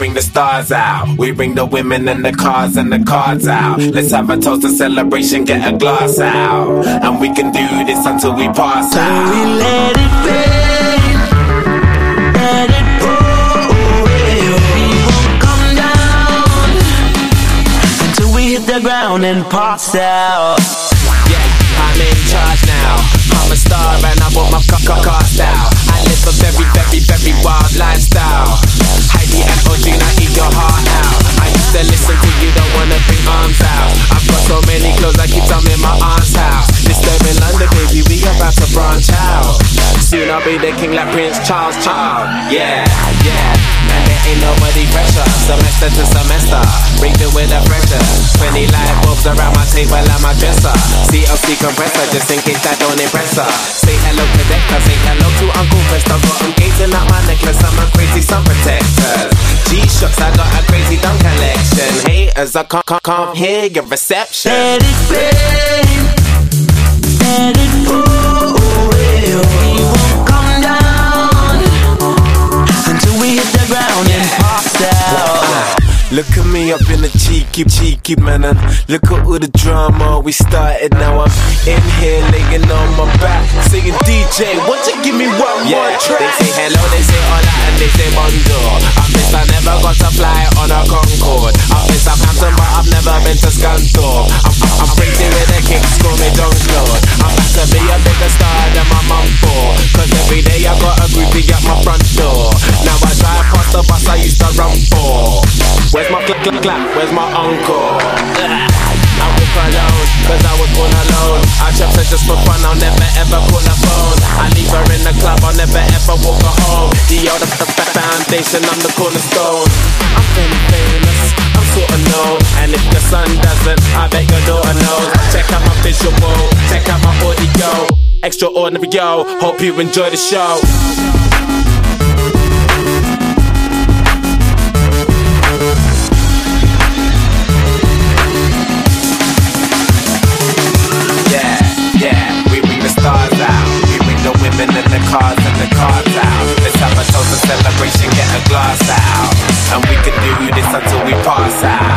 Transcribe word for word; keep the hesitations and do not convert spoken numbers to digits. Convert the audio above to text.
bring the stars out. We bring the women and the cars and the cards out. Let's have a toast, a celebration, get a glass out. And we can do this until we pass so out. We let it rain, let it pour away. We won't come down until we hit the ground and pass out. Yeah, I'm in charge now. I'm a star and I want my cast out. I live a very, very, very wild lifestyle. Heidi and Audrina, eat your heart out. I used to listen to you, don't wanna bring arms out. I've got so many clothes, I keep some in my aunt's house. Disturbing London, baby, we about to branch out. Soon I'll be the king like Prince Charles Child. Yeah, yeah, and there ain't nobody pressure. Semester to semester, bring it with the pressure. Twenty light bulbs around my table and my dresser. C L C compressor, just in case that don't impress her. Say hello to Decca, say hello to Uncle Fester. Got him gazing at my necklace, I'm a crazy sun protector. G-Shocks, I got a crazy dunk collection. Haters, I can't, can't, can't hear your reception. Let it rain, let it pour away. We won't come down until we hit the ground and pass out. Look at me up in the cheeky, cheeky man. Look at all the drama we started. Now I'm in here laying on my back, saying D J, won't you give me one yeah, more track? They say hello, they say hola, and they say bonjour. I miss I never got to fly on a Concorde. I miss Southampton, but I've never been to Scunthorpe. I'm, I'm, I'm crazy with the kicks, call me John Claude. I'm about to be a bigger star than my mum for. Cause every day I got a groupie at my front door. Now I drive past the bus I used to run for. Where's my clap, clap, clap? Where's my uncle? I walk alone, cause I was born alone. I trust her just for fun, I'll never ever call her phone. I leave her in the club, I'll never ever walk her home. The other the foundation, I'm the cornerstone. I'm very famous, I'm sorta known. And if your son doesn't, I bet your daughter knows. Check out my visual, check out my audio. Extraordinary, yo, hope you enjoy the show. Women and the cars and the cars out. Let's have a toast, a celebration, get a glass out. And we can do this until we pass out.